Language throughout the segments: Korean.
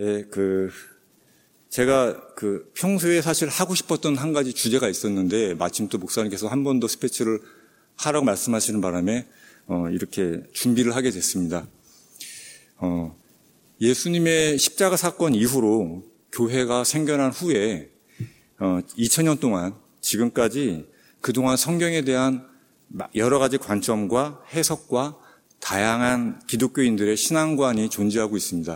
예, 제가 평소에 사실 하고 싶었던 한 가지 주제가 있었는데 마침 또 목사님께서 한 번 더 스피치를 하라고 말씀하시는 바람에 이렇게 준비를 하게 됐습니다. 예수님의 십자가 사건 이후로 교회가 생겨난 후에 2000년 동안 지금까지 그동안 성경에 대한 여러 가지 관점과 해석과 다양한 기독교인들의 신앙관이 존재하고 있습니다.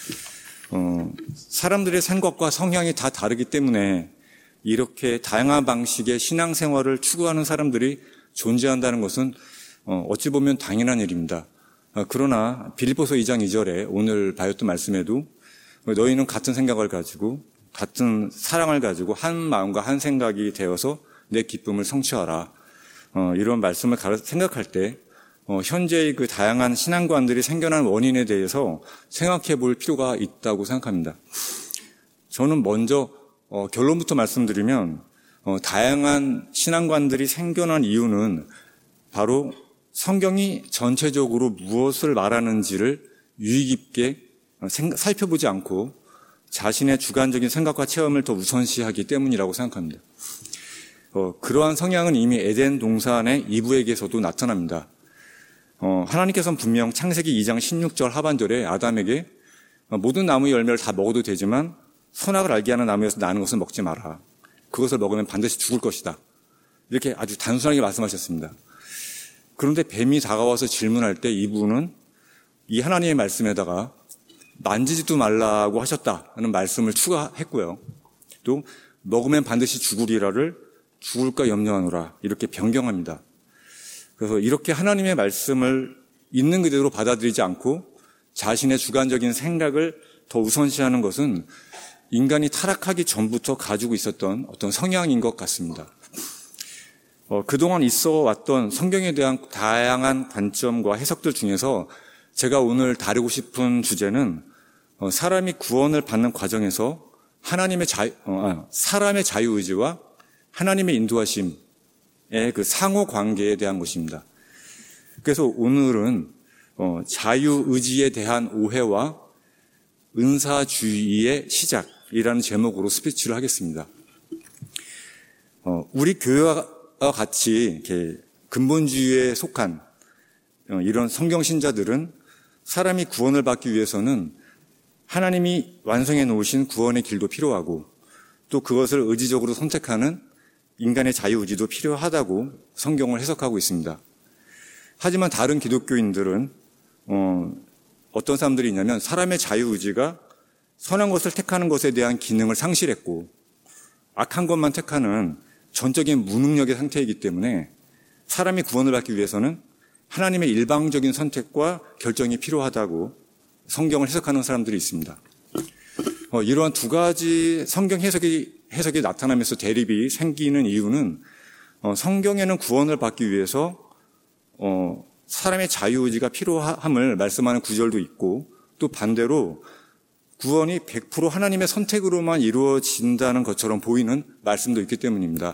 사람들의 생각과 성향이 다 다르기 때문에 이렇게 다양한 방식의 신앙생활을 추구하는 사람들이 존재한다는 것은 어찌 보면 당연한 일입니다. 그러나 빌립보서 2장 2절에 오늘 봐였던 말씀에도 너희는 같은 생각을 가지고 같은 사랑을 가지고 한 마음과 한 생각이 되어서 내 기쁨을 성취하라. 이런 말씀을 생각할 때 현재의 그 다양한 신앙관들이 생겨난 원인에 대해서 생각해 볼 필요가 있다고 생각합니다. 저는 먼저 결론부터 말씀드리면 다양한 신앙관들이 생겨난 이유는 바로 성경이 전체적으로 무엇을 말하는지를 유의 깊게 살펴보지 않고 자신의 주관적인 생각과 체험을 더 우선시하기 때문이라고 생각합니다. 그러한 성향은 이미 에덴 동산의 이브에게서도 나타납니다. 하나님께서는 분명 창세기 2장 16절 하반절에 아담에게 모든 나무 열매를 다 먹어도 되지만 선악을 알게 하는 나무에서 나는 것을 먹지 마라. 그것을 먹으면 반드시 죽을 것이다. 이렇게 아주 단순하게 말씀하셨습니다. 그런데 뱀이 다가와서 질문할 때 이분은 이 하나님의 말씀에다가 만지지도 말라고 하셨다는 말씀을 추가했고요. 또 먹으면 반드시 죽으리라를 죽을까 염려하노라 이렇게 변경합니다. 그래서 이렇게 하나님의 말씀을 있는 그대로 받아들이지 않고 자신의 주관적인 생각을 더 우선시하는 것은 인간이 타락하기 전부터 가지고 있었던 어떤 성향인 것 같습니다. 그동안 있어 왔던 성경에 대한 다양한 관점과 해석들 중에서 제가 오늘 다루고 싶은 주제는 사람이 구원을 받는 과정에서 사람의 자유의지와 하나님의 인도하심의 그 상호 관계에 대한 것입니다. 그래서 오늘은 자유의지에 대한 오해와 은사주의의 시작이라는 제목으로 스피치를 하겠습니다. 우리 교회와 같이 이렇게 근본주의에 속한 이런 성경신자들은 사람이 구원을 받기 위해서는 하나님이 완성해 놓으신 구원의 길도 필요하고 또 그것을 의지적으로 선택하는 인간의 자유의지도 필요하다고 성경을 해석하고 있습니다. 하지만 다른 기독교인들은 어떤 사람들이 있냐면 사람의 자유의지가 선한 것을 택하는 것에 대한 기능을 상실했고 악한 것만 택하는 전적인 무능력의 상태이기 때문에 사람이 구원을 받기 위해서는 하나님의 일방적인 선택과 결정이 필요하다고 성경을 해석하는 사람들이 있습니다. 이러한 두 가지 성경 해석이 나타나면서 대립이 생기는 이유는 성경에는 구원을 받기 위해서 사람의 자유의지가 필요함을 말씀하는 구절도 있고 또 반대로 구원이 100% 하나님의 선택으로만 이루어진다는 것처럼 보이는 말씀도 있기 때문입니다.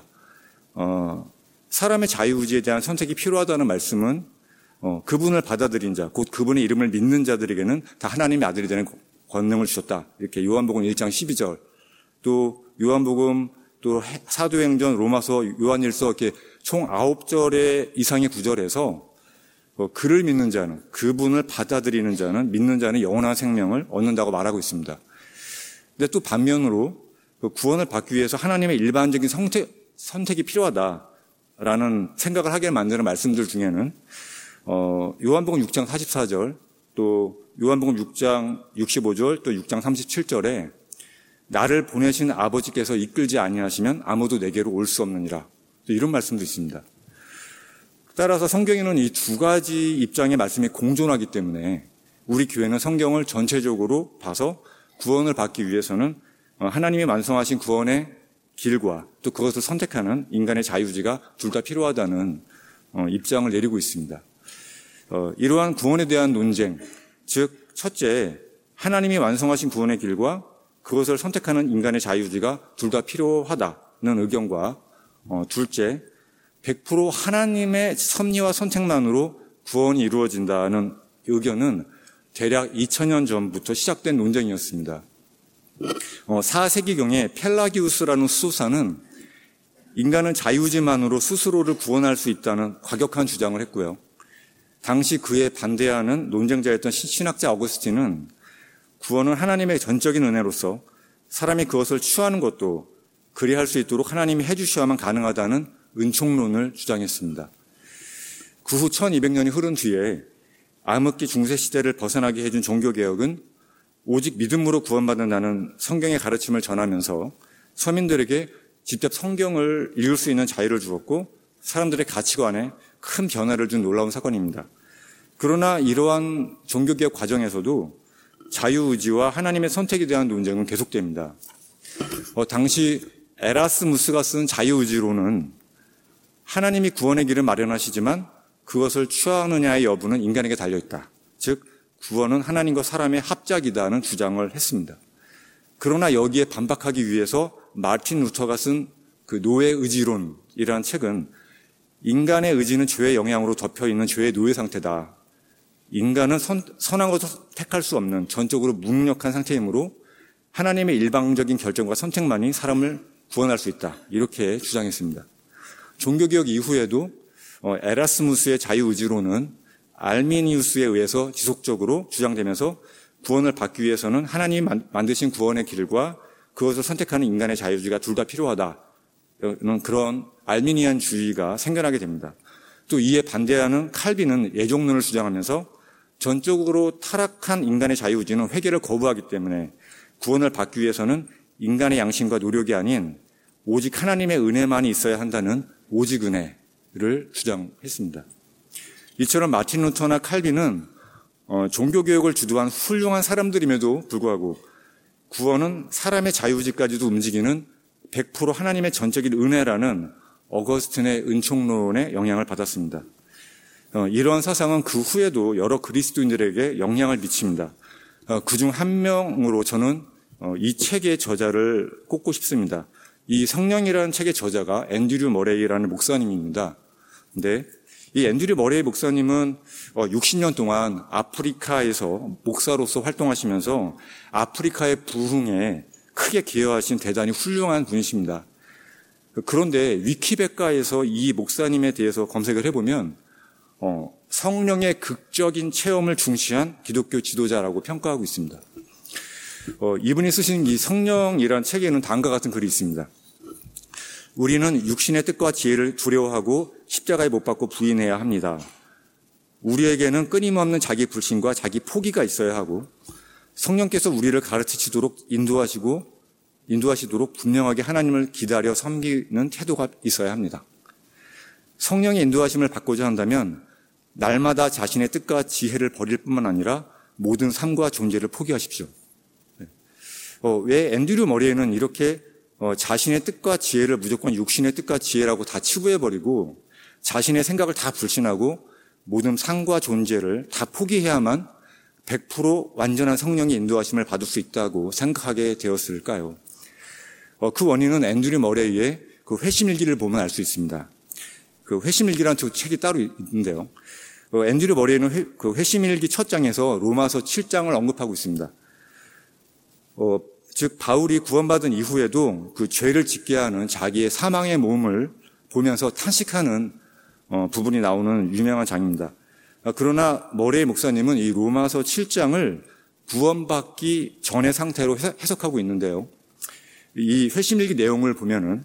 사람의 자유의지에 대한 선택이 필요하다는 말씀은 그분을 받아들인 자, 곧 그분의 이름을 믿는 자들에게는 다 하나님의 아들이 되는 권능을 주셨다. 이렇게 요한복음 1장 12절, 또 요한복음, 또 사도행전, 로마서, 요한일서 이렇게 총 9절의 이상의 구절에서 그를 믿는 자는, 그분을 받아들이는 자는, 믿는 자는 영원한 생명을 얻는다고 말하고 있습니다. 근데 또 반면으로 구원을 받기 위해서 하나님의 일반적인 선택이 필요하다라는 생각을 하게 만드는 말씀들 중에는 요한복음 6장 44절, 또 요한복음 6장 65절, 또 6장 37절에 나를 보내신 아버지께서 이끌지 아니하시면 아무도 내게로 올 수 없느니라. 이런 말씀도 있습니다. 따라서 성경에는 이 두 가지 입장의 말씀이 공존하기 때문에 우리 교회는 성경을 전체적으로 봐서 구원을 받기 위해서는 하나님이 완성하신 구원의 길과 또 그것을 선택하는 인간의 자유의지가 둘 다 필요하다는 입장을 내리고 있습니다. 이러한 구원에 대한 논쟁, 즉 첫째, 하나님이 완성하신 구원의 길과 그것을 선택하는 인간의 자유의지가 둘 다 필요하다는 의견과 둘째, 100% 하나님의 섭리와 선택만으로 구원이 이루어진다는 의견은 대략 2000년 전부터 시작된 논쟁이었습니다. 4세기경에 펠라기우스라는 수도사는 인간은 자유의지만으로 스스로를 구원할 수 있다는 과격한 주장을 했고요. 당시 그에 반대하는 논쟁자였던 신학자 어거스틴은 구원은 하나님의 전적인 은혜로서 사람이 그것을 취하는 것도 그리할 수 있도록 하나님이 해주셔야만 가능하다는 은총론을 주장했습니다. 그 후 1200년이 흐른 뒤에 암흑기 중세시대를 벗어나게 해준 종교개혁은 오직 믿음으로 구원받는다는 성경의 가르침을 전하면서 서민들에게 직접 성경을 읽을 수 있는 자유를 주었고 사람들의 가치관에 큰 변화를 준 놀라운 사건입니다. 그러나 이러한 종교개혁 과정에서도 자유의지와 하나님의 선택에 대한 논쟁은 계속됩니다. 당시 에라스무스가 쓴 자유의지론은 하나님이 구원의 길을 마련하시지만 그것을 취하느냐의 여부는 인간에게 달려있다. 즉 구원은 하나님과 사람의 합작이다는 주장을 했습니다. 그러나 여기에 반박하기 위해서 마틴 루터가 쓴 그 노예의지론이라는 책은 인간의 의지는 죄의 영향으로 덮여있는 죄의 노예 상태다. 인간은 선한 것을 택할 수 없는 전적으로 무능력한 상태이므로 하나님의 일방적인 결정과 선택만이 사람을 구원할 수 있다. 이렇게 주장했습니다. 종교개혁 이후에도 에라스무스의 자유의지론은 알미니우스에 의해서 지속적으로 주장되면서 구원을 받기 위해서는 하나님이 만드신 구원의 길과 그것을 선택하는 인간의 자유의지가 둘 다 필요하다는 그런 알미니안주의가 생겨나게 됩니다. 또 이에 반대하는 칼빈은 예종론을 주장하면서 전적으로 타락한 인간의 자유의지는 회개를 거부하기 때문에 구원을 받기 위해서는 인간의 양심과 노력이 아닌 오직 하나님의 은혜만이 있어야 한다는 오직 은혜를 주장했습니다. 이처럼 마틴 루터나 칼빈은 종교개혁을 주도한 훌륭한 사람들임에도 불구하고 구원은 사람의 자유의지까지도 움직이는 100% 하나님의 전적인 은혜라는 어거스틴의 은총론에 영향을 받았습니다. 이러한 사상은 그 후에도 여러 그리스도인들에게 영향을 미칩니다. 그중 한 명으로 저는 이 책의 저자를 꼽고 싶습니다. 이 성령이라는 책의 저자가 앤드류 머레이라는 목사님입니다. 근데 이 앤드류 머레이 목사님은 60년 동안 아프리카에서 목사로서 활동하시면서 아프리카의 부흥에 크게 기여하신 대단히 훌륭한 분이십니다. 그런데 위키백과에서 이 목사님에 대해서 검색을 해보면 성령의 극적인 체험을 중시한 기독교 지도자라고 평가하고 있습니다. 이분이 쓰신 이 성령이라는 책에는 다음과 같은 글이 있습니다. 우리는 육신의 뜻과 지혜를 두려워하고 십자가에 못 박고 부인해야 합니다. 우리에게는 끊임없는 자기 불신과 자기 포기가 있어야 하고 성령께서 우리를 가르치시도록 인도하시도록 분명하게 하나님을 기다려 섬기는 태도가 있어야 합니다. 성령의 인도하심을 받고자 한다면 날마다 자신의 뜻과 지혜를 버릴 뿐만 아니라 모든 삶과 존재를 포기하십시오. 왜 앤드류 머레이는 이렇게 자신의 뜻과 지혜를 무조건 육신의 뜻과 지혜라고 다 치부해버리고 자신의 생각을 다 불신하고 모든 삶과 존재를 다 포기해야만 100% 완전한 성령의 인도하심을 받을 수 있다고 생각하게 되었을까요? 그 원인은 앤드류 머레이의 그 회심일기를 보면 알 수 있습니다. 그 회심일기라는 책이 따로 있는데요. 앤드류 머레이는 그 회심일기 첫 장에서 로마서 7장을 언급하고 있습니다. 즉 바울이 구원받은 이후에도 그 죄를 짓게 하는 자기의 사망의 몸을 보면서 탄식하는 부분이 나오는 유명한 장입니다. 그러나 머레이 목사님은 이 로마서 7장을 구원받기 전의 상태로 해석하고 있는데요. 이 회심일기 내용을 보면은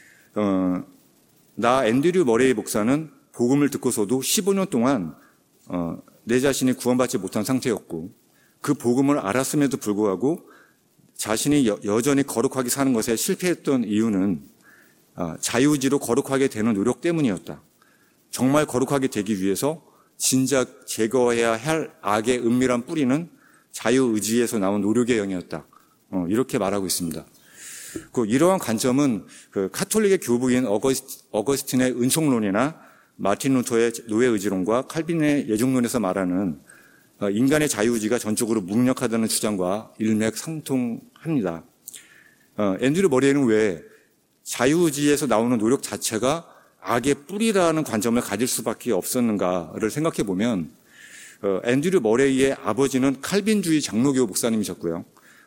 나 앤드류 머레이 목사는 복음을 듣고서도 15년 동안 내 자신이 구원받지 못한 상태였고 그 복음을 알았음에도 불구하고 자신이 여전히 거룩하게 사는 것에 실패했던 이유는 자유의지로 거룩하게 되는 노력 때문이었다. 정말 거룩하게 되기 위해서 진작 제거해야 할 악의 은밀한 뿌리는 자유의지에서 나온 노력의 영이었다. 이렇게 말하고 있습니다. 이러한 관점은 그 카톨릭의 교부인 어거스틴의 은총론이나 마틴 루터의 노예의지론과 칼빈의 예종론에서 말하는 인간의 자유의지가 전적으로 무능력하다는 주장과 일맥상통합니다. 앤드류 머레이는 왜 자유의지에서 나오는 노력 자체가 악의 뿌리라는 관점을 가질 수밖에 없었는가를 생각해 보면 앤드류 머레이의 아버지는 칼빈주의 장로교 목사님이셨고요.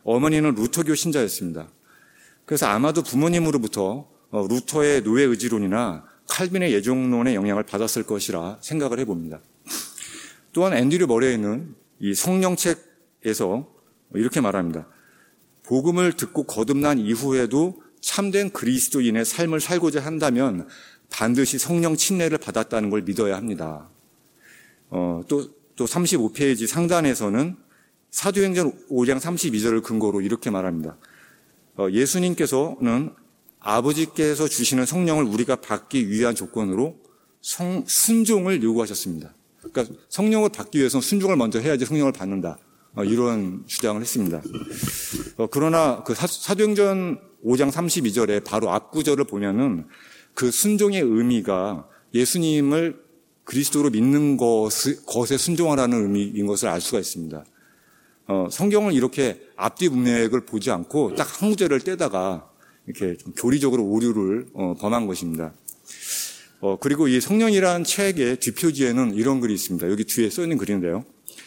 어머니는 루터교 신자였습니다. 그래서 아마도 부모님으로부터 루터의 노예 의지론이나 칼빈의 예종론의 영향을 받았을 것이라 생각을 해봅니다. 또한 앤드류 머레이는 이 성령책에서 이렇게 말합니다. 복음을 듣고 거듭난 이후에도 참된 그리스도인의 삶을 살고자 한다면 반드시 성령 침례를 받았다는 걸 믿어야 합니다. 또 35페이지 상단에서는 사도행전 5장 32절을 근거로 이렇게 말합니다. 예수님께서는 아버지께서 주시는 성령을 우리가 받기 위한 조건으로 순종을 요구하셨습니다. 그러니까 성령을 받기 위해서는 순종을 먼저 해야지 성령을 받는다. 이런 주장을 했습니다. 그러나 그 사도행전 5장 32절에 바로 앞구절을 보면은 그 순종의 의미가 예수님을 그리스도로 믿는 것에 순종하라는 의미인 것을 알 수가 있습니다. 성경을 이렇게 앞뒤 문맥을 보지 않고 딱 한 구절을 떼다가 이렇게 좀 교리적으로 오류를 범한 것입니다. 그리고 이 성령이라는 책의 뒷표지에는 이런 글이 있습니다. 여기 뒤에 써 있는 글인데요.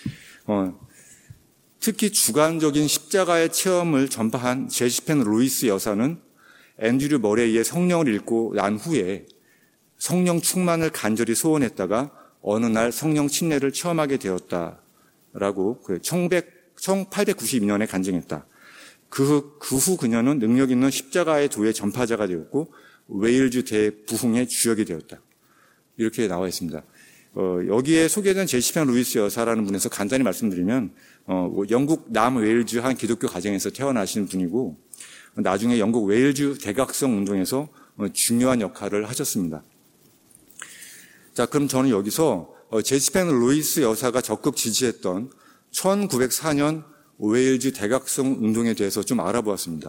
특히 주관적인 십자가의 체험을 전파한 제시펜 루이스 여사는 앤드류 머레이의 성령을 읽고 난 후에 성령 충만을 간절히 소원했다가 어느 날 성령 침례를 체험하게 되었다라고 1892년에 간증했다. 그 후 그녀는 능력 있는 십자가의 도의 전파자가 되었고 웨일즈 대부흥의 주역이 되었다. 이렇게 나와 있습니다. 여기에 소개된 제시펜 루이스 여사라는 분에서 간단히 말씀드리면 영국 남웨일즈 한 기독교 가정에서 태어나신 분이고 나중에 영국 웨일즈 대각성 운동에서 중요한 역할을 하셨습니다. 자, 그럼 저는 여기서 제시펜 루이스 여사가 적극 지지했던 1904년 웨일즈 대각성 운동에 대해서 좀 알아보았습니다.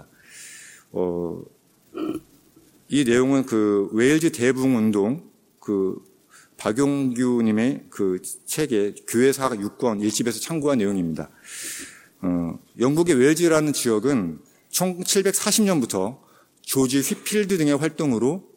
이 내용은 그 웨일즈 대부흥 운동, 박용규님의 그 책의 교회사 6권 1집에서 참고한 내용입니다. 영국의 웨일즈라는 지역은 1740년부터 조지 휘필드 등의 활동으로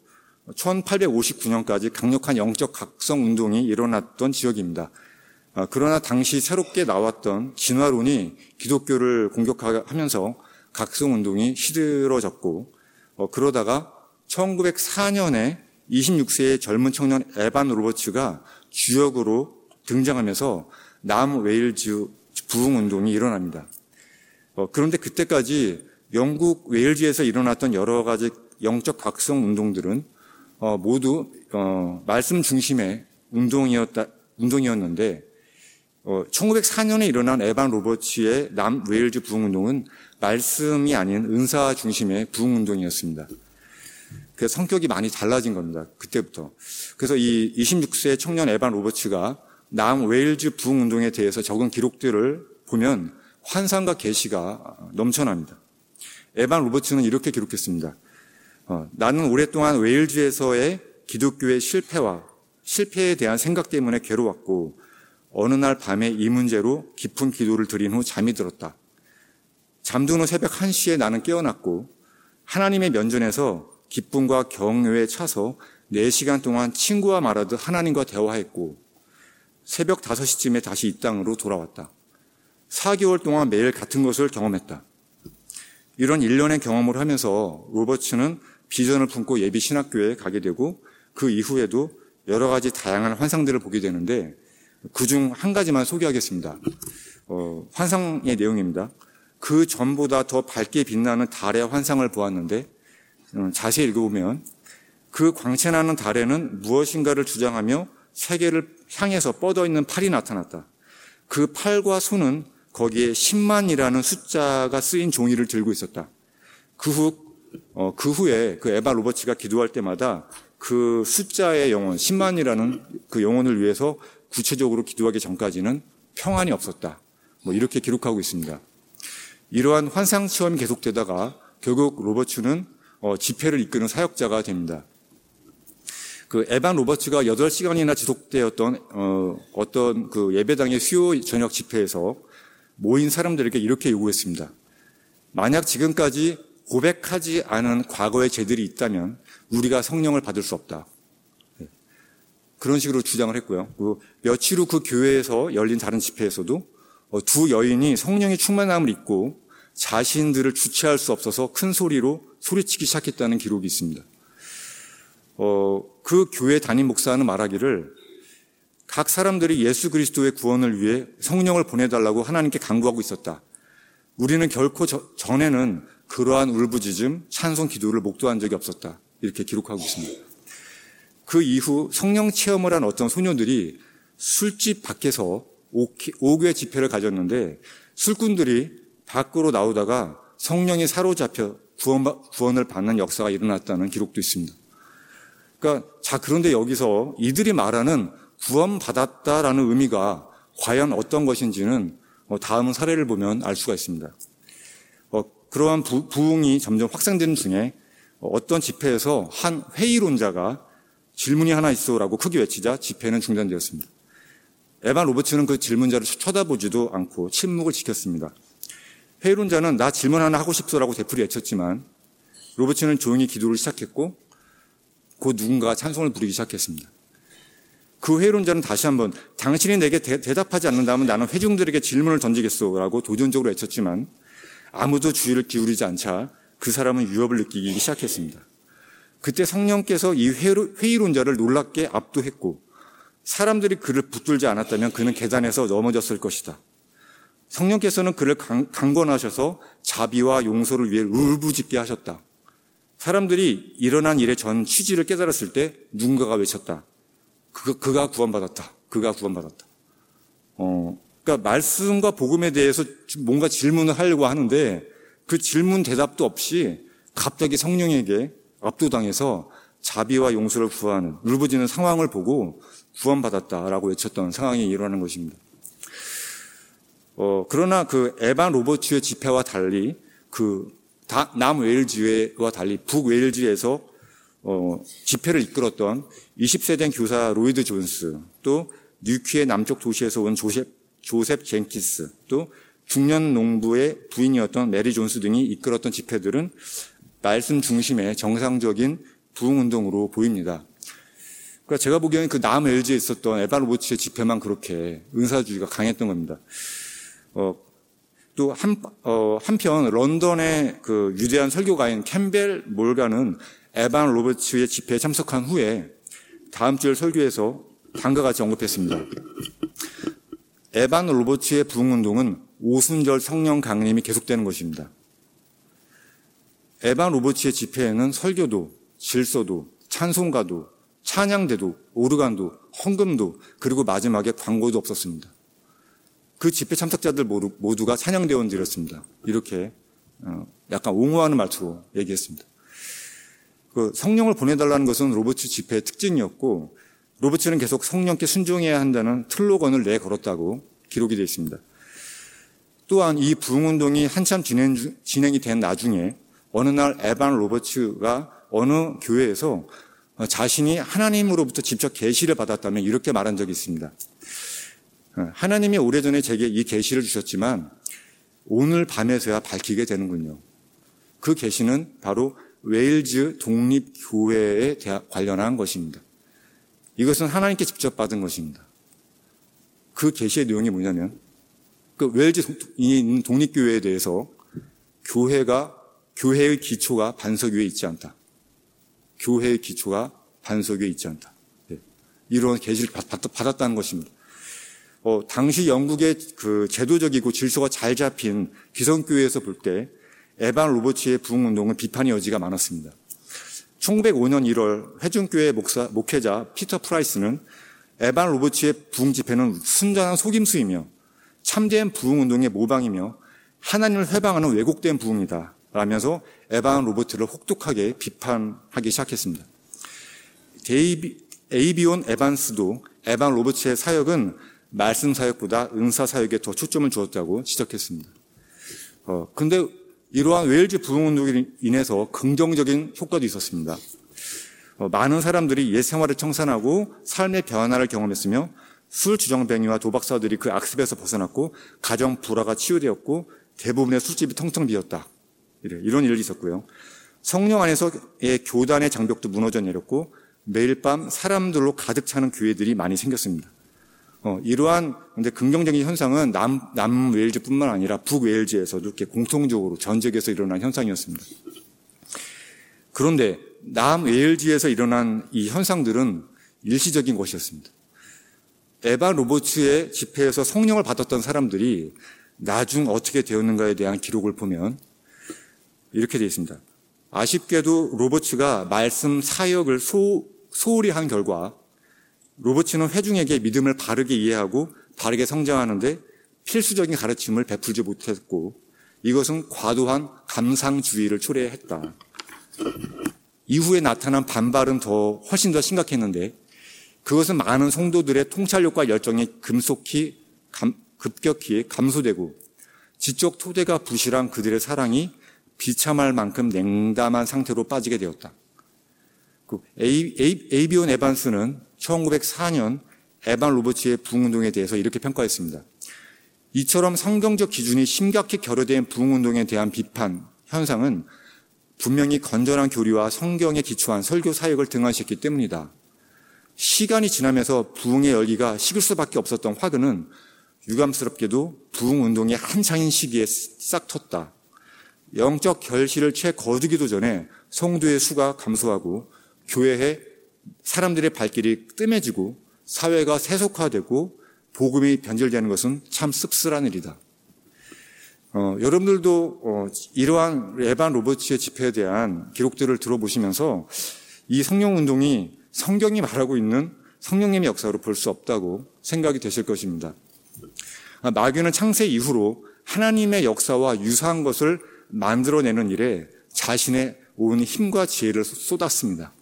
1859년까지 강력한 영적 각성 운동이 일어났던 지역입니다. 그러나 당시 새롭게 나왔던 진화론이 기독교를 공격하면서 각성 운동이 시들어졌고 그러다가 1904년에 26세의 젊은 청년 에반 로버츠가 주역으로 등장하면서 남웨일즈 부흥 운동이 일어납니다. 그런데 그때까지 영국 웨일즈에서 일어났던 여러 가지 영적 각성 운동들은 모두 말씀 중심의 운동이었는데 1904년에 일어난 에반 로버츠의 남웨일즈 부흥 운동은 말씀이 아닌 은사 중심의 부흥 운동이었습니다. 그래서 성격이 많이 달라진 겁니다. 그때부터. 그래서 이 26세 청년 에반 로버츠가 남웨일즈 부흥 운동에 대해서 적은 기록들을 보면 환상과 계시가 넘쳐납니다. 에반 로버츠는 이렇게 기록했습니다. 나는 오랫동안 웨일즈에서의 기독교의 실패에 대한 생각 때문에 괴로웠고 어느 날 밤에 이 문제로 깊은 기도를 드린 후 잠이 들었다. 잠든 후 새벽 1시에 나는 깨어났고 하나님의 면전에서 기쁨과 경외에 차서 4시간 동안 친구와 말하듯 하나님과 대화했고 새벽 5시쯤에 다시 이 땅으로 돌아왔다. 4개월 동안 매일 같은 것을 경험했다. 이런 일련의 경험을 하면서 로버츠는 비전을 품고 예비 신학교에 가게 되고 그 이후에도 여러 가지 다양한 환상들을 보게 되는데 그중 한 가지만 소개하겠습니다. 환상의 내용입니다. 그 전보다 더 밝게 빛나는 달의 환상을 보았는데 자세히 읽어보면 그 광채나는 달에는 무엇인가를 주장하며 세계를 향해서 뻗어있는 팔이 나타났다. 그 팔과 손은 거기에 10만이라는 숫자가 쓰인 종이를 들고 있었다. 그 후에 그 에바 로버츠가 기도할 때마다 그 숫자의 영혼, 10만이라는 그 영혼을 위해서 구체적으로 기도하기 전까지는 평안이 없었다. 이렇게 기록하고 있습니다. 이러한 환상 체험이 계속되다가 결국 로버츠는 집회를 이끄는 사역자가 됩니다. 그 에반 로버츠가 8시간이나 지속되었던 어떤 그 예배당의 수요 저녁 집회에서 모인 사람들에게 이렇게 요구했습니다. 만약 지금까지 고백하지 않은 과거의 죄들이 있다면 우리가 성령을 받을 수 없다. 그런 식으로 주장을 했고요. 며칠 후 그 교회에서 열린 다른 집회에서도 두 여인이 성령의 충만함을 입고 자신들을 주체할 수 없어서 큰 소리로 소리치기 시작했다는 기록이 있습니다. 그 교회 담임 목사는 말하기를 각 사람들이 예수 그리스도의 구원을 위해 성령을 보내달라고 하나님께 간구하고 있었다. 우리는 결코 전에는 그러한 울부짖음, 찬송 기도를 목도한 적이 없었다. 이렇게 기록하고 있습니다. 그 이후 성령 체험을 한 어떤 소녀들이 술집 밖에서 5교회 집회를 가졌는데 술꾼들이 밖으로 나오다가 성령이 사로잡혀 구원을 받는 역사가 일어났다는 기록도 있습니다. 그러니까 그런데 여기서 이들이 말하는 구원받았다라는 의미가 과연 어떤 것인지는 다음 사례를 보면 알 수가 있습니다. 그러한 부흥이 점점 확산되는 중에 어떤 집회에서 한 회의론자가 질문이 하나 있어라고 크게 외치자 집회는 중단되었습니다. 에반 로버츠는 그 질문자를 쳐다보지도 않고 침묵을 지켰습니다. 회의론자는 나 질문 하나 하고 싶소라고 되풀이 외쳤지만 로버츠는 조용히 기도를 시작했고 곧 누군가가 찬송을 부르기 시작했습니다. 그 회의론자는 다시 한번 당신이 내게 대답하지 않는다면 나는 회중들에게 질문을 던지겠소라고 도전적으로 외쳤지만 아무도 주의를 기울이지 않자 그 사람은 위협을 느끼기 시작했습니다. 그때 성령께서 이 회의론자를 놀랍게 압도했고 사람들이 그를 붙들지 않았다면 그는 계단에서 넘어졌을 것이다. 성령께서는 그를 강권하셔서 자비와 용서를 위해 울부짖게 하셨다. 사람들이 일어난 일의 전 취지를 깨달았을 때 누군가가 외쳤다. 그가 구원받았다. 그가 구원받았다. 그러니까 말씀과 복음에 대해서 뭔가 질문을 하려고 하는데 그 질문 대답도 없이 갑자기 성령에게 압도당해서 자비와 용서를 구하는 울부짖는 상황을 보고 구원받았다라고 외쳤던 상황이 일어나는 것입니다. 그러나 그 에반 로버츠의 집회와 달리 남웨일즈와 달리 북웨일즈에서 집회를 이끌었던 20세 된 교사 로이드 존스, 또 뉴키의 남쪽 도시에서 온 조셉 젠키스, 또 중년 농부의 부인이었던 메리 존스 등이 이끌었던 집회들은 말씀 중심의 정상적인 부흥운동으로 보입니다. 그러니까 제가 보기에는 그 남웨일즈에 있었던 에반 로버츠의 집회만 그렇게 은사주의가 강했던 겁니다. 또 한편 런던의 그 유대한 설교가인 캠벨 몰가는 에반 로버츠의 집회에 참석한 후에 다음 주일 설교에서 다음과 같이 언급했습니다. 에반 로버츠의 부흥운동은 오순절 성령 강림이 계속되는 것입니다. 에반 로버츠의 집회에는 설교도, 질서도, 찬송가도, 찬양대도, 오르간도, 헌금도, 그리고 마지막에 광고도 없었습니다. 그 집회 참석자들 모두가 찬양대원들이었습니다. 이렇게 약간 옹호하는 말투로 얘기했습니다. 그 성령을 보내달라는 것은 로버츠 집회의 특징이었고 로버츠는 계속 성령께 순종해야 한다는 슬로건을 내걸었다고 기록이 되어 있습니다. 또한 이 부흥운동이 한참 진행이 된 나중에 어느 날 에반 로버츠가 어느 교회에서 자신이 하나님으로부터 직접 계시를 받았다면 이렇게 말한 적이 있습니다. 하나님이 오래전에 제게 이 계시를 주셨지만 오늘 밤에서야 밝히게 되는군요. 그 계시는 바로 웨일즈 독립교회에 관련한 것입니다. 이것은 하나님께 직접 받은 것입니다. 그 계시의 내용이 뭐냐면 그 웨일즈에 있는 독립교회에 대해서 교회의 기초가 반석 위에 있지 않다. 교회의 기초가 반석 위에 있지 않다. 이런 계시를 받았다는 것입니다. 당시 영국의 그 제도적이고 질서가 잘 잡힌 기성교회에서 볼 때 에반 로버츠의 부흥운동은 비판의 여지가 많았습니다. 1905년 1월 회중교회 목회자 피터 프라이스는 에반 로버츠의 부흥 집회는 순전한 속임수이며 참된 부흥운동의 모방이며 하나님을 회방하는 왜곡된 부흥이다 라면서 에반 로버츠를 혹독하게 비판하기 시작했습니다. 에이비온 에반스도 에반 로버츠의 사역은 말씀 사역보다 은사 사역에 더 초점을 주었다고 지적했습니다. 근데 이러한 웨일즈 부흥운동으로 인해서 긍정적인 효과도 있었습니다. 많은 사람들이 옛 생활을 청산하고 삶의 변화를 경험했으며 술 주정뱅이와 도박사들이 그 악습에서 벗어났고 가정 불화가 치유되었고 대부분의 술집이 텅텅 비었다. 이런 일이 있었고요. 성령 안에서의 교단의 장벽도 무너져 내렸고 매일 밤 사람들로 가득 차는 교회들이 많이 생겼습니다. 이러한 근데 긍정적인 현상은 남웨일즈뿐만 아니라 북웨일즈에서도 이렇게 공통적으로 전 지역에서 일어난 현상이었습니다. 그런데 남웨일즈에서 일어난 이 현상들은 일시적인 것이었습니다. 에반 로버츠의 집회에서 성령을 받았던 사람들이 나중 어떻게 되었는가에 대한 기록을 보면 이렇게 되어 있습니다. 아쉽게도 로버츠가 말씀 사역을 소홀히 한 결과 로버츠는 회중에게 믿음을 바르게 이해하고 바르게 성장하는데 필수적인 가르침을 베풀지 못했고 이것은 과도한 감상주의를 초래했다. 이후에 나타난 반발은 훨씬 더 심각했는데 그것은 많은 성도들의 통찰력과 열정이 급격히 감소되고 지적 토대가 부실한 그들의 사랑이 비참할 만큼 냉담한 상태로 빠지게 되었다. 에이비온 에반스는 1904년 에반 로버츠의 부흥운동에 대해서 이렇게 평가했습니다. 이처럼 성경적 기준이 심각히 결여된 부흥운동에 대한 비판 현상은 분명히 건전한 교리와 성경에 기초한 설교 사역을 등한시했기 때문이다. 시간이 지나면서 부흥의 열기가 식을 수밖에 없었던 화두는 유감스럽게도 부흥운동의 한창인 시기에 싹 텄다. 영적 결실을 채 거두기도 전에 성도의 수가 감소하고 교회에 사람들의 발길이 뜸해지고 사회가 세속화되고 복음이 변질되는 것은 참 씁쓸한 일이다. 여러분들도 이러한 에반 로버츠의 집회에 대한 기록들을 들어보시면서 이 성령운동이 성경이 말하고 있는 성령님의 역사로 볼 수 없다고 생각이 되실 것입니다. 마귀는 창세 이후로 하나님의 역사와 유사한 것을 만들어내는 일에 자신의 온 힘과 지혜를 쏟았습니다.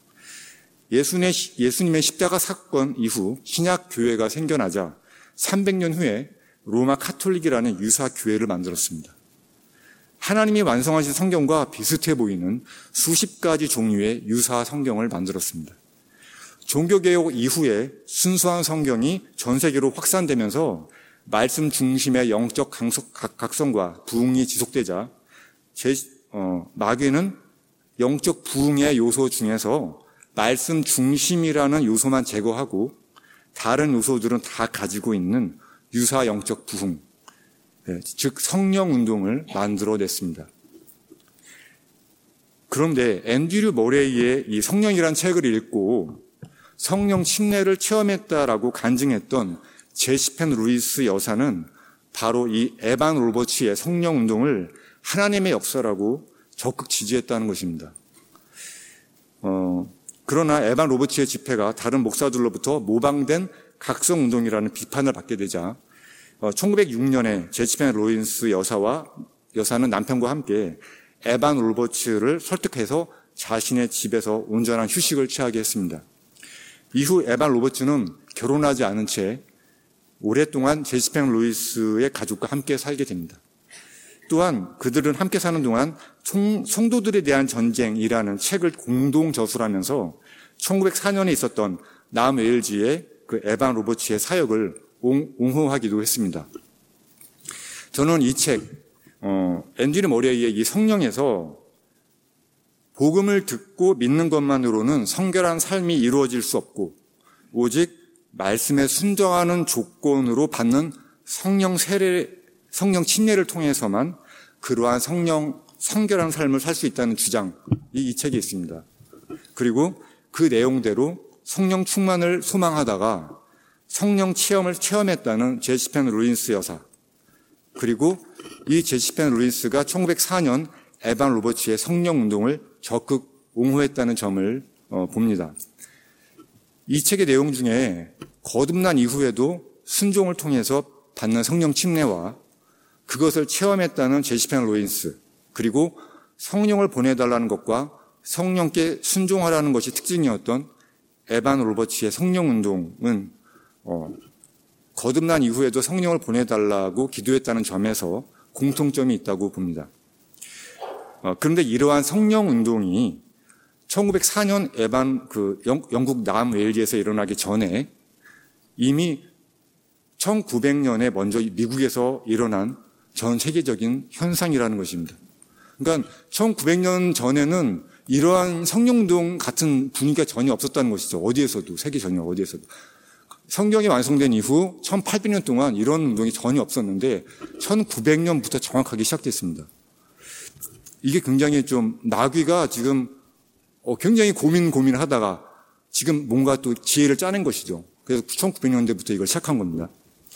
예수님의 십자가 사건 이후 신약 교회가 생겨나자 300년 후에 로마 카톨릭이라는 유사 교회를 만들었습니다. 하나님이 완성하신 성경과 비슷해 보이는 수십 가지 종류의 유사 성경을 만들었습니다. 종교개혁 이후에 순수한 성경이 전 세계로 확산되면서 말씀 중심의 영적 각성과 부흥이 지속되자 마귀는 영적 부흥의 요소 중에서 말씀 중심이라는 요소만 제거하고 다른 요소들은 다 가지고 있는 유사 영적 부흥, 즉 성령 운동을 만들어냈습니다. 그런데 앤드류 머레이의 이 성령이란 책을 읽고 성령 침례를 체험했다라고 간증했던 제시펜 루이스 여사는 바로 이 에반 로버츠의 성령 운동을 하나님의 역사라고 적극 지지했다는 것입니다. 그러나 에반 로버츠의 집회가 다른 목사들로부터 모방된 각성 운동이라는 비판을 받게 되자 1906년에 제시펜 루이스 여사는 남편과 함께 에반 로버츠를 설득해서 자신의 집에서 온전한 휴식을 취하게 했습니다. 이후 에반 로버츠는 결혼하지 않은 채 오랫동안 제시펜 루이스의 가족과 함께 살게 됩니다. 또한 그들은 함께 사는 동안 성도들에 대한 전쟁이라는 책을 공동 저술하면서 1904년에 있었던 남웨일즈의 그 에반 로버츠의 사역을 옹호하기도 했습니다. 저는 이 책, 앤드류 머레이의 이 성령에서 복음을 듣고 믿는 것만으로는 성결한 삶이 이루어질 수 없고 오직 말씀에 순종하는 조건으로 받는 성령 침례를 통해서만 그러한 성결한 삶을 살 수 있다는 주장이 이 책에 있습니다. 그리고 그 내용대로 성령 충만을 소망하다가 성령 체험을 체험했다는 제시펜 루이스 여사, 그리고 이 제시펜 루이스가 1904년 에반 로버츠의 성령 운동을 적극 옹호했다는 점을 봅니다. 이 책의 내용 중에 거듭난 이후에도 순종을 통해서 받는 성령 침례와 그것을 체험했다는 제시펜 루이스, 그리고 성령을 보내달라는 것과 성령께 순종하라는 것이 특징이었던 에반 로버츠의 성령 운동은 거듭난 이후에도 성령을 보내달라고 기도했다는 점에서 공통점이 있다고 봅니다. 그런데 이러한 성령 운동이 1904년 영국 남웨일즈에서 일어나기 전에 이미 1900년에 먼저 미국에서 일어난 전 세계적인 현상이라는 것입니다. 그러니까 1900년 전에는 이러한 성령운동 같은 분위기가 전혀 없었다는 것이죠. 어디에서도, 세계 전혀 어디에서도. 성경이 완성된 이후 1800년 동안 이런 운동이 전혀 없었는데 1900년부터 정확하게 시작됐습니다. 이게 굉장히 좀 나귀가 지금 굉장히 고민하다가 지금 뭔가 또 지혜를 짜낸 것이죠. 그래서 1900년대부터 이걸 시작한 겁니다.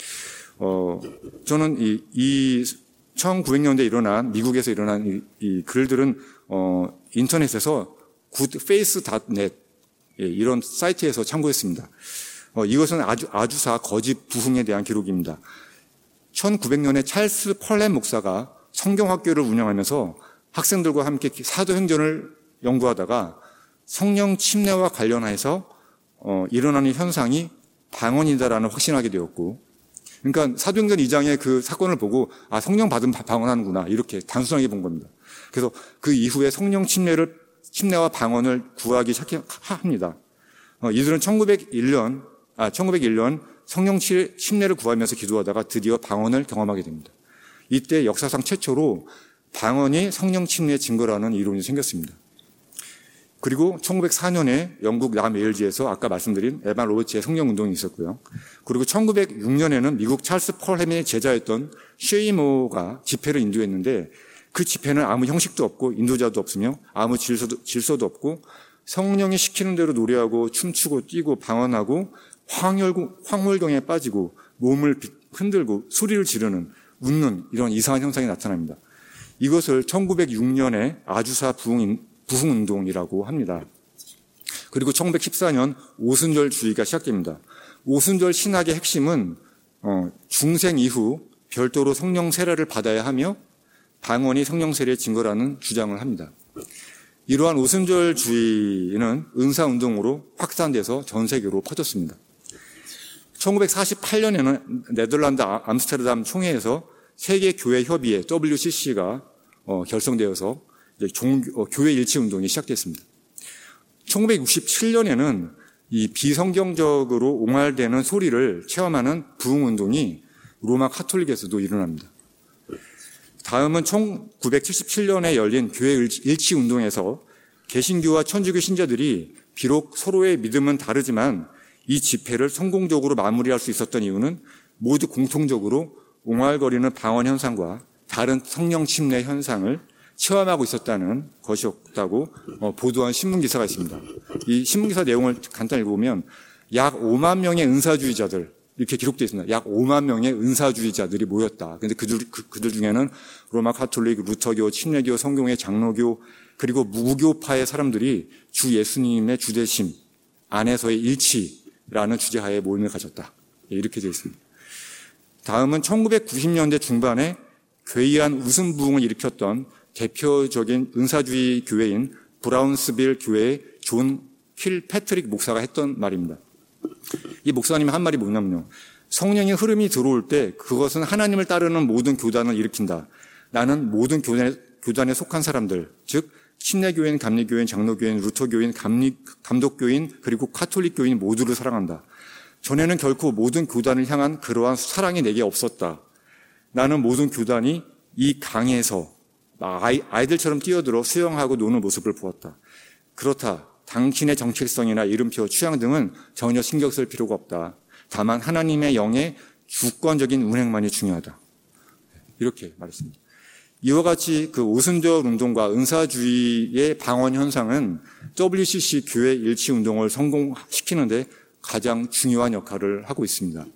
저는 이 1900년대에 일어난 미국에서 일어난 이 글들은 인터넷에서 goodface.net 이런 사이트에서 참고했습니다. 이것은 아주사 거짓 부흥에 대한 기록입니다. 1900년에 찰스 펄렘 목사가 성경학교를 운영하면서 학생들과 함께 사도행전을 연구하다가 성령 침례와 관련해서 일어나는 현상이 방언이다라는 확신하게 되었고, 그러니까 사도행전 2장의 그 사건을 보고 성령 받은 방언하는구나 이렇게 단순하게 본 겁니다. 그래서 그 이후에 성령 침례와 방언을 구하기 시작합니다. 이들은 1901년 성령 침례를 구하면서 기도하다가 드디어 방언을 경험하게 됩니다. 이때 역사상 최초로 방언이 성령 침례의 증거라는 이론이 생겼습니다. 그리고 1904년에 영국 남웨일즈에서 아까 말씀드린 에반 로버츠의 성령운동이 있었고요. 그리고 1906년에는 미국 찰스 펄렘의 제자였던 쉐이모가 집회를 인도했는데 그 집회는 아무 형식도 없고 인도자도 없으며 아무 질서도 없고 성령이 시키는 대로 노래하고 춤추고 뛰고 방언하고 황홀경에 빠지고 몸을 흔들고 소리를 지르는 웃는 이런 이상한 현상이 나타납니다. 이것을 1906년에 아주사 부흥운동이라고 합니다. 그리고 1914년 오순절주의가 시작됩니다. 오순절 신학의 핵심은 중생 이후 별도로 성령 세례를 받아야 하며 방언이 성령 세례의 증거라는 주장을 합니다. 이러한 오순절주의는 은사운동으로 확산돼서 전 세계로 퍼졌습니다. 1948년에는 네덜란드 암스테르담 총회에서 세계교회협의회 WCC가 결성되어서 교회 일치운동이 시작됐습니다. 1967년에는 이 비성경적으로 옹알대는 소리를 체험하는 부흥운동이 로마 카톨릭에서도 일어납니다. 다음은 1977년에 열린 교회 일치운동에서 개신교와 천주교 신자들이 비록 서로의 믿음은 다르지만 이 집회를 성공적으로 마무리할 수 있었던 이유는 모두 공통적으로 옹알거리는 방언 현상과 다른 성령 침례 현상을 체험하고 있었다는 것이었다고 보도한 신문기사가 있습니다. 이 신문기사 내용을 간단히 읽어보면 약 5만 명의 은사주의자들 이렇게 기록되어 있습니다. 약 5만 명의 은사주의자들이 모였다. 그런데 그들 중에는 로마 카톨릭, 루터교, 침례교, 성공회, 장로교 그리고 무교파의 사람들이 주 예수님의 주되심 안에서의 일치라는 주제하에 모임을 가졌다. 이렇게 되어 있습니다. 다음은 1990년대 중반에 괴이한 웃음 부흥을 일으켰던 대표적인 은사주의 교회인 브라운스빌 교회의 존 킬패트릭 목사가 했던 말입니다. 이 목사님의 한 말이 뭐냐면요. 성령의 흐름이 들어올 때 그것은 하나님을 따르는 모든 교단을 일으킨다. 나는 모든 교단에 속한 사람들, 즉 침례교인, 감리교인, 장로교인, 루터교인, 감독교인 그리고 카톨릭교인 모두를 사랑한다. 전에는 결코 모든 교단을 향한 그러한 사랑이 내게 없었다. 나는 모든 교단이 이 강에서 아이들처럼 뛰어들어 수영하고 노는 모습을 보았다. 그렇다. 당신의 정체성이나 이름표, 취향 등은 전혀 신경 쓸 필요가 없다. 다만 하나님의 영의 주권적인 운행만이 중요하다. 이렇게 말했습니다. 이와 같이 그 오순절 운동과 은사주의의 방언 현상은 WCC 교회 일치 운동을 성공시키는데 가장 중요한 역할을 하고 있습니다.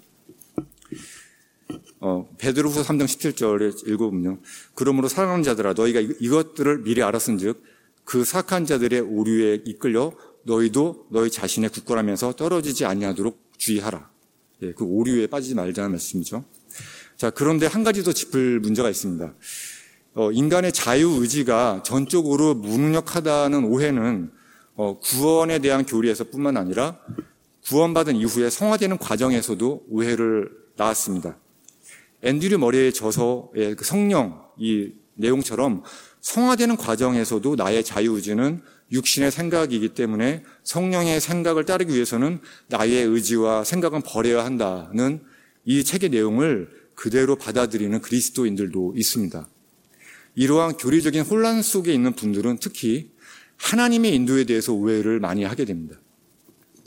베드로후서 3장 17절에 읽어보면 그러므로 사랑하는 자들아 너희가 이것들을 미리 알았은즉 그 사악한 자들의 오류에 이끌려 너희도 너희 자신의 굳건하면서 떨어지지 아니하도록 주의하라. 그 오류에 빠지지 말자는 말씀이죠. 자, 그런데 한 가지 더 짚을 문제가 있습니다. 인간의 자유의지가 전적으로 무능력하다는 오해는 구원에 대한 교리에서뿐만 아니라 구원받은 이후에 성화되는 과정에서도 오해를 낳았습니다. 앤드류 머레이의 저서의 그 성령 이 내용처럼 성화되는 과정에서도 나의 자유의지는 육신의 생각이기 때문에 성령의 생각을 따르기 위해서는 나의 의지와 생각은 버려야 한다는 이 책의 내용을 그대로 받아들이는 그리스도인들도 있습니다. 이러한 교리적인 혼란 속에 있는 분들은 특히 하나님의 인도에 대해서 오해를 많이 하게 됩니다.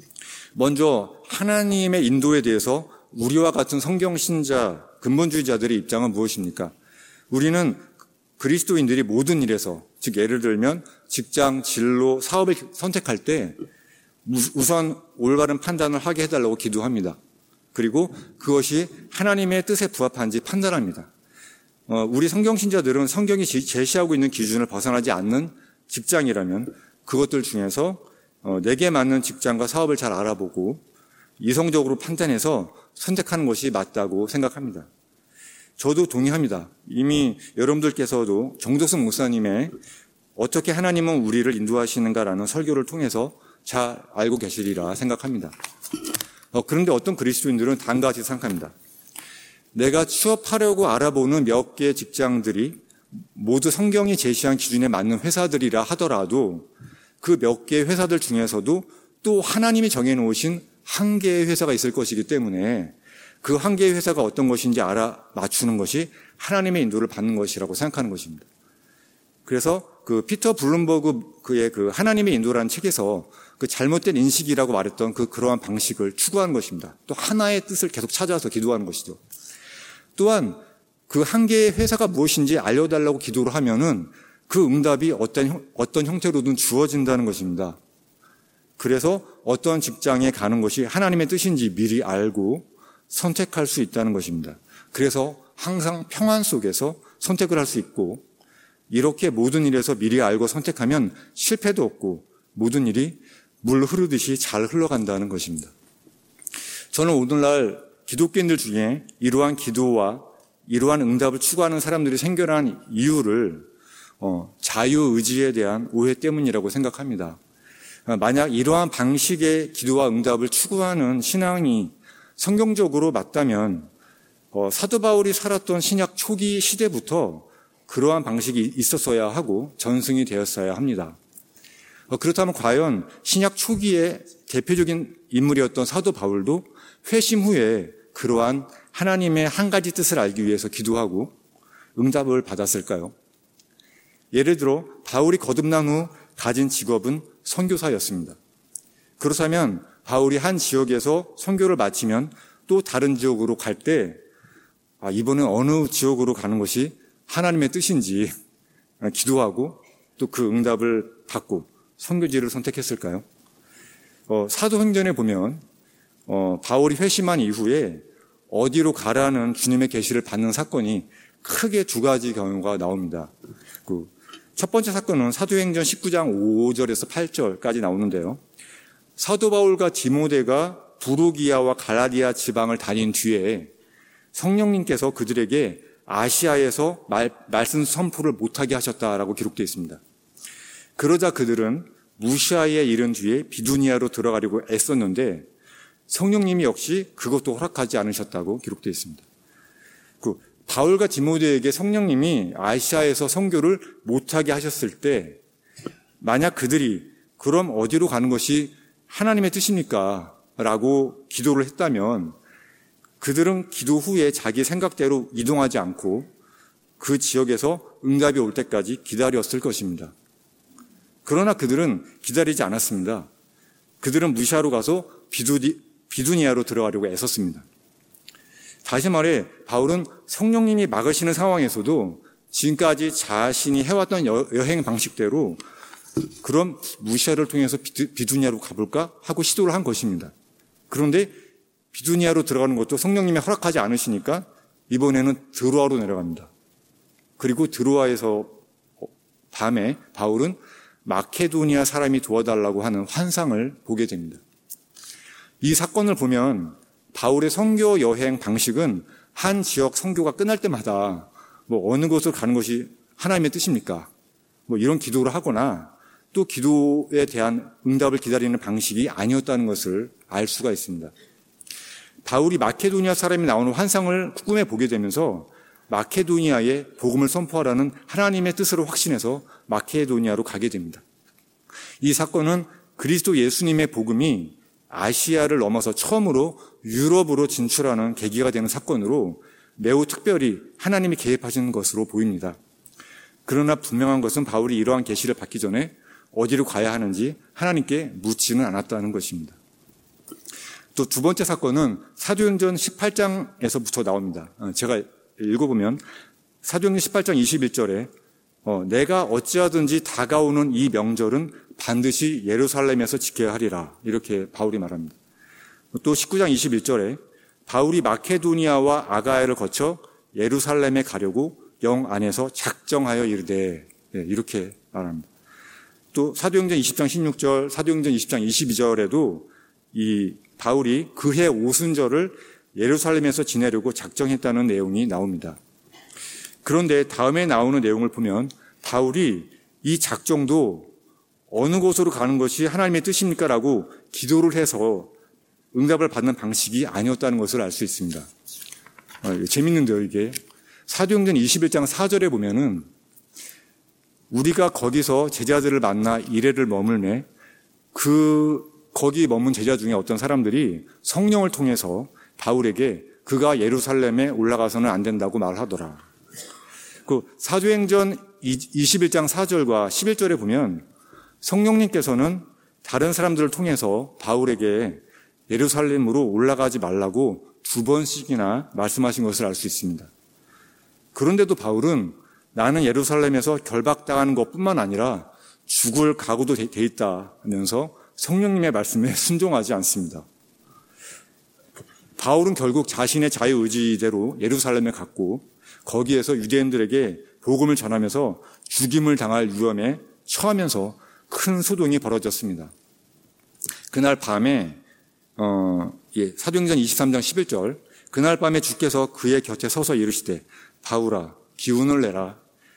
먼저 하나님의 인도에 대해서 우리와 같은 성경 신자, 근본주의자들의 입장은 무엇입니까? 우리는 그리스도인들이 모든 일에서, 즉 예를 들면 직장, 진로, 사업을 선택할 때 우선 올바른 판단을 하게 해달라고 기도합니다. 그리고 그것이 하나님의 뜻에 부합한지 판단합니다. 우리 성경 신자들은 성경이 제시하고 있는 기준을 벗어나지 않는 직장이라면 그것들 중에서 내게 맞는 직장과 사업을 잘 알아보고 이성적으로 판단해서 선택하는 것이 맞다고 생각합니다. 저도 동의합니다. 이미 여러분들께서도 정덕승 목사님의 어떻게 하나님은 우리를 인도하시는가라는 설교를 통해서 잘 알고 계시리라 생각합니다. 그런데 어떤 그리스도인들은 다음과 같이 생각합니다. 내가 취업하려고 알아보는 몇 개의 직장들이 모두 성경이 제시한 기준에 맞는 회사들이라 하더라도 그 몇 개의 회사들 중에서도 또 하나님이 정해놓으신 한 개의 회사가 있을 것이기 때문에 그 한 개의 회사가 어떤 것인지 알아맞추는 것이 하나님의 인도를 받는 것이라고 생각하는 것입니다. 그래서 그 피터 블룸버그 그의 그 하나님의 인도라는 책에서 그 잘못된 인식이라고 말했던 그러한 방식을 추구하는 것입니다. 또 하나의 뜻을 계속 찾아서 기도하는 것이죠. 또한 그 한 개의 회사가 무엇인지 알려달라고 기도를 하면은 그 응답이 어떤 형태로든 주어진다는 것입니다. 그래서 어떤 직장에 가는 것이 하나님의 뜻인지 미리 알고 선택할 수 있다는 것입니다. 그래서 항상 평안 속에서 선택을 할 수 있고 이렇게 모든 일에서 미리 알고 선택하면 실패도 없고 모든 일이 물 흐르듯이 잘 흘러간다는 것입니다. 저는 오늘날 기독교인들 중에 이러한 기도와 이러한 응답을 추구하는 사람들이 생겨난 이유를 자유의지에 대한 오해 때문이라고 생각합니다. 만약 이러한 방식의 기도와 응답을 추구하는 신앙이 성경적으로 맞다면 사도 바울이 살았던 신약 초기 시대부터 그러한 방식이 있었어야 하고 전승이 되었어야 합니다. 그렇다면 과연 신약 초기의 대표적인 인물이었던 사도 바울도 회심 후에 그러한 하나님의 한 가지 뜻을 알기 위해서 기도하고 응답을 받았을까요? 예를 들어 바울이 거듭난 후 가진 직업은 선교사였습니다. 그렇다면 바울이 한 지역에서 선교를 마치면 또 다른 지역으로 갈 때 이번엔 어느 지역으로 가는 것이 하나님의 뜻인지 기도하고 또 그 응답을 받고 선교지를 선택했을까요? 사도행전에 보면 바울이 회심한 이후에 어디로 가라는 주님의 계시를 받는 사건이 크게 두 가지 경우가 나옵니다. 첫 번째 사건은 사도행전 19장 5절에서 8절까지 나오는데요. 사도 바울과 디모데가 부르기아와 갈라디아 지방을 다닌 뒤에 성령님께서 그들에게 아시아에서 말씀 선포를 못하게 하셨다라고 기록되어 있습니다. 그러자 그들은 무시아에 이른 뒤에 비두니아로 들어가려고 애썼는데 성령님이 역시 그것도 허락하지 않으셨다고 기록되어 있습니다. 바울과 디모데에게 성령님이 아시아에서 선교를 못하게 하셨을 때 만약 그들이 그럼 어디로 가는 것이 하나님의 뜻입니까? 라고 기도를 했다면 그들은 기도 후에 자기 생각대로 이동하지 않고 그 지역에서 응답이 올 때까지 기다렸을 것입니다. 그러나 그들은 기다리지 않았습니다. 그들은 무시아로 가서 비두니아로 들어가려고 애썼습니다. 다시 말해 바울은 성령님이 막으시는 상황에서도 지금까지 자신이 해왔던 여행 방식대로 그럼 무시아를 통해서 비두니아로 가볼까 하고 시도를 한 것입니다. 그런데 비두니아로 들어가는 것도 성령님이 허락하지 않으시니까 이번에는 드로아로 내려갑니다. 그리고 드로아에서 밤에 바울은 마케도니아 사람이 도와달라고 하는 환상을 보게 됩니다. 이 사건을 보면 바울의 선교 여행 방식은 한 지역 선교가 끝날 때마다 어느 곳으로 가는 것이 하나님의 뜻입니까? 이런 기도를 하거나 또 기도에 대한 응답을 기다리는 방식이 아니었다는 것을 알 수가 있습니다. 바울이 마케도니아 사람이 나오는 환상을 꿈에 보게 되면서 마케도니아에 복음을 선포하라는 하나님의 뜻으로 확신해서 마케도니아로 가게 됩니다. 이 사건은 그리스도 예수님의 복음이 아시아를 넘어서 처음으로 유럽으로 진출하는 계기가 되는 사건으로 매우 특별히 하나님이 개입하신 것으로 보입니다. 그러나 분명한 것은 바울이 이러한 계시를 받기 전에 어디로 가야 하는지 하나님께 묻지는 않았다는 것입니다. 또 두 번째 사건은 사도행전 18장에서부터 나옵니다. 제가 읽어보면 사도행전 18장 21절에 내가 어찌하든지 다가오는 이 명절은 반드시 예루살렘에서 지켜야 하리라. 이렇게 바울이 말합니다. 또 19장 21절에 바울이 마케도니아와 아가야를 거쳐 예루살렘에 가려고 영 안에서 작정하여 이르되, 이렇게 말합니다. 또 사도행전 20장 16절, 사도행전 20장 22절에도 이 바울이 그해 오순절을 예루살렘에서 지내려고 작정했다는 내용이 나옵니다. 그런데 다음에 나오는 내용을 보면 바울이 이 작정도 어느 곳으로 가는 것이 하나님의 뜻입니까? 라고 기도를 해서 응답을 받는 방식이 아니었다는 것을 알 수 있습니다. 재밌는데요, 이게. 사도행전 21장 4절에 보면은 우리가 거기서 제자들을 만나 이레를 머물매 거기 머문 제자 중에 어떤 사람들이 성령을 통해서 바울에게 그가 예루살렘에 올라가서는 안 된다고 말하더라. 그 사도행전 21장 4절과 11절에 보면 성령님께서는 다른 사람들을 통해서 바울에게 예루살렘으로 올라가지 말라고 2번씩이나 말씀하신 것을 알 수 있습니다. 그런데도 바울은 나는 예루살렘에서 결박당하는 것뿐만 아니라 죽을 각오도 돼 있다 하면서 성령님의 말씀에 순종하지 않습니다. 바울은 결국 자신의 자유의지대로 예루살렘에 갔고 거기에서 유대인들에게 복음을 전하면서 죽임을 당할 위험에 처하면서 큰 소동이 벌어졌습니다. 그날 밤에 사도행전 23장 11절 그날 밤에 주께서 그의 곁에 서서 이르시되 바울아 기운을 내라.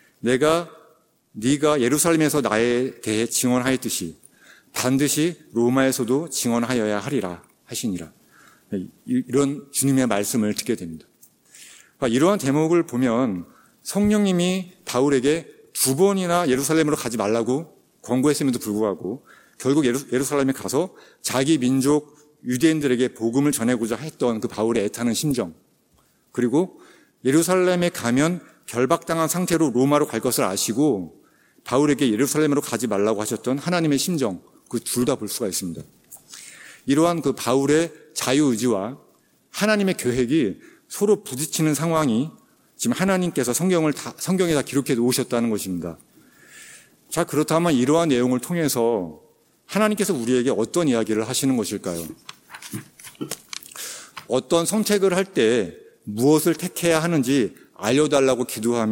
네가 예루살렘에서 나에 대해 증언하였듯이 반드시 로마에서도 증언하여야 하리라 하시니라. 이런 주님의 말씀을 듣게 됩니다. 이러한 대목을 보면 성령님이 바울에게 2번이나 예루살렘으로 가지 말라고 권고했음에도 불구하고 결국 예루살렘에 가서 자기 민족 유대인들에게 복음을 전하고자 했던 그 바울의 애타는 심정, 그리고 예루살렘에 가면 결박당한 상태로 로마로 갈 것을 아시고 바울에게 예루살렘으로 가지 말라고 하셨던 하나님의 심정, 그 둘 다 볼 수가 있습니다. 이러한 그 바울의 자유의지와 하나님의 계획이 서로 부딪히는 상황이 지금 하나님께서 성경에 다 기록해 놓으셨다는 것입니다. 자, 그렇다면 이러한 내용을 통해서 하나님께서 우리에게 어떤 이야기를 하시는 것일까요? 어떤 선택을 할 때 무엇을 택해야 하는지 알려달라고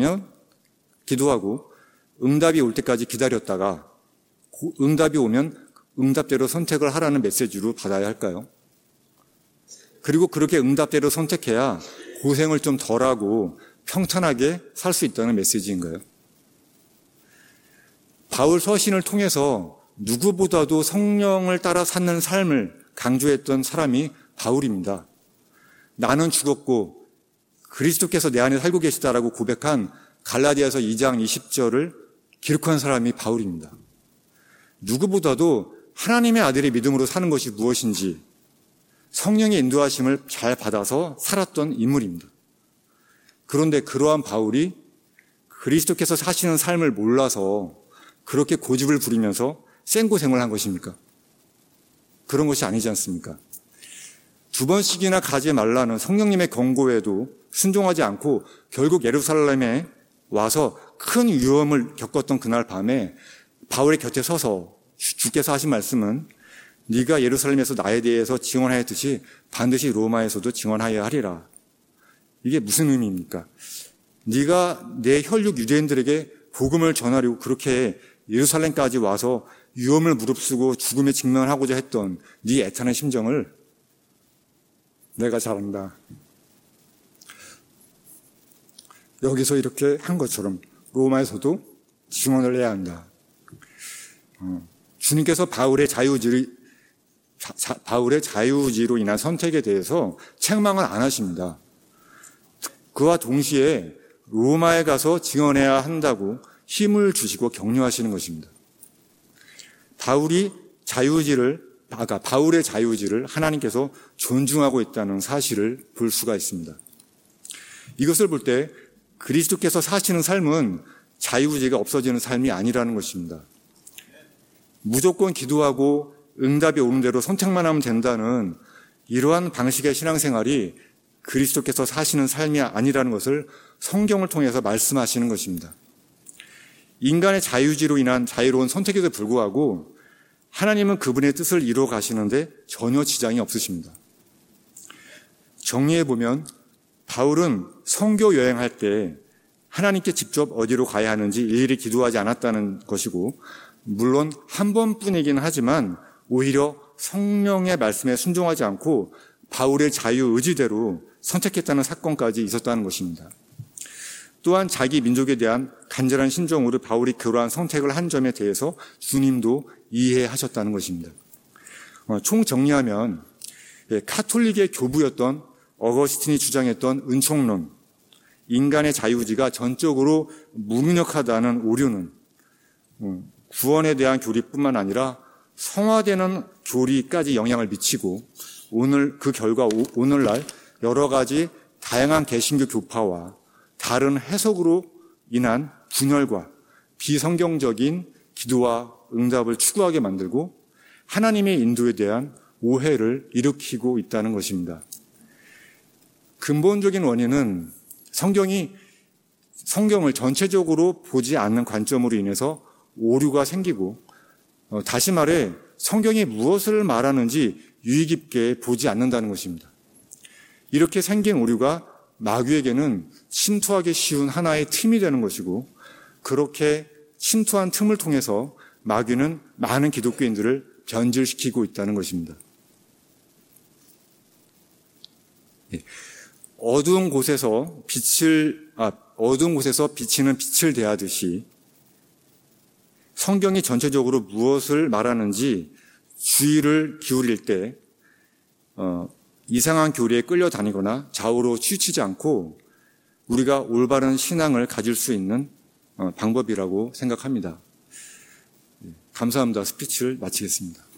기도하고 응답이 올 때까지 기다렸다가 응답이 오면 응답대로 선택을 하라는 메시지로 받아야 할까요? 그리고 그렇게 응답대로 선택해야 고생을 좀 덜하고 평탄하게 살 수 있다는 메시지인가요? 바울 서신을 통해서 누구보다도 성령을 따라 사는 삶을 강조했던 사람이 바울입니다. 나는 죽었고 그리스도께서 내 안에 살고 계시다라고 고백한 갈라디아서 2장 20절을 기록한 사람이 바울입니다. 누구보다도 하나님의 아들의 믿음으로 사는 것이 무엇인지 성령의 인도하심을 잘 받아서 살았던 인물입니다. 그런데 그러한 바울이 그리스도께서 사시는 삶을 몰라서 그렇게 고집을 부리면서 생고생을 한 것입니까? 그런 것이 아니지 않습니까? 2번씩이나 가지 말라는 성령님의 경고에도 순종하지 않고 결국 예루살렘에 와서 큰 위험을 겪었던 그날 밤에 바울의 곁에 서서 주께서 하신 말씀은 네가 예루살렘에서 나에 대해서 증언하였듯이 반드시 로마에서도 증언하여야 하리라. 이게 무슨 의미입니까? 네가 내 혈육 유대인들에게 복음을 전하려고 그렇게 예루살렘까지 와서 위험을 무릅쓰고 죽음에 직면하고자 했던 네 애타는 심정을 내가 잘 안다. 여기서 이렇게 한 것처럼 로마에서도 증언을 해야 한다. 주님께서 바울의 자유의지로 인한 선택에 대해서 책망을 안 하십니다. 그와 동시에 로마에 가서 증언해야 한다고 힘을 주시고 격려하시는 것입니다. 바울의 자유의지를 하나님께서 존중하고 있다는 사실을 볼 수가 있습니다. 이것을 볼 때 그리스도께서 사시는 삶은 자유의지가 없어지는 삶이 아니라는 것입니다. 무조건 기도하고 응답이 오는 대로 선택만 하면 된다는 이러한 방식의 신앙생활이 그리스도께서 사시는 삶이 아니라는 것을 성경을 통해서 말씀하시는 것입니다. 인간의 자유의지로 인한 자유로운 선택에도 불구하고 하나님은 그분의 뜻을 이루어 가시는데 전혀 지장이 없으십니다. 정리해보면 바울은 선교 여행할 때 하나님께 직접 어디로 가야 하는지 일일이 기도하지 않았다는 것이고, 물론 한 번뿐이긴 하지만 오히려 성령의 말씀에 순종하지 않고 바울의 자유의지대로 선택했다는 사건까지 있었다는 것입니다. 또한 자기 민족에 대한 간절한 심정으로 바울이 그러한 선택을 한 점에 대해서 주님도 이해하셨다는 것입니다. 총정리하면 카톨릭의 교부였던 어거스틴이 주장했던 은총론, 인간의 자유의지가 전적으로 무능력하다는 오류는 구원에 대한 교리뿐만 아니라 성화되는 교리까지 영향을 미치고, 그 결과 오늘날 여러 가지 다양한 개신교 교파와 다른 해석으로 인한 분열과 비성경적인 기도와 응답을 추구하게 만들고 하나님의 인도에 대한 오해를 일으키고 있다는 것입니다. 근본적인 원인은 성경을 전체적으로 보지 않는 관점으로 인해서 오류가 생기고, 다시 말해 성경이 무엇을 말하는지 유의 깊게 보지 않는다는 것입니다. 이렇게 생긴 오류가 마귀에게는 침투하기 쉬운 하나의 틈이 되는 것이고, 그렇게 침투한 틈을 통해서 마귀는 많은 기독교인들을 변질시키고 있다는 것입니다. 어두운 곳에서 비치는 빛을 대하듯이 성경이 전체적으로 무엇을 말하는지 주의를 기울일 때 이상한 교리에 끌려다니거나 좌우로 치우치지 않고 우리가 올바른 신앙을 가질 수 있는 방법이라고 생각합니다. 감사합니다. 스피치를 마치겠습니다.